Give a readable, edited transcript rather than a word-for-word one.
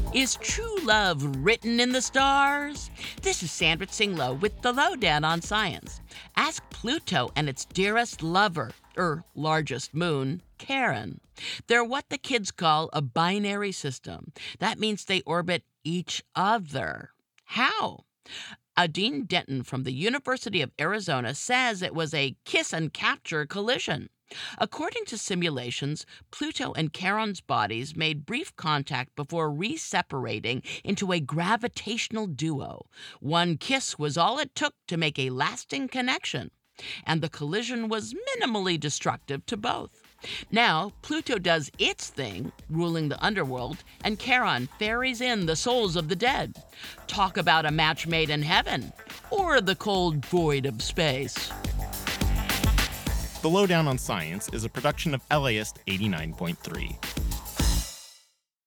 Is true love written in the stars? This is Sandra Singlo with the Lowdown on Science. Ask Pluto and its dearest lover, largest moon, Charon. They're what the kids call a binary system. That means they orbit each other. How? Adine Denton from the University of Arizona says it was a kiss and capture collision. According to simulations, Pluto and Charon's bodies made brief contact before re-separating into a gravitational duo. One kiss was all it took to make a lasting connection, and the collision was minimally destructive to both. Now, Pluto does its thing, ruling the underworld, and Charon ferries in the souls of the dead. Talk about a match made in heaven, or the cold void of space. The Lowdown on Science is a production of LAist 89.3.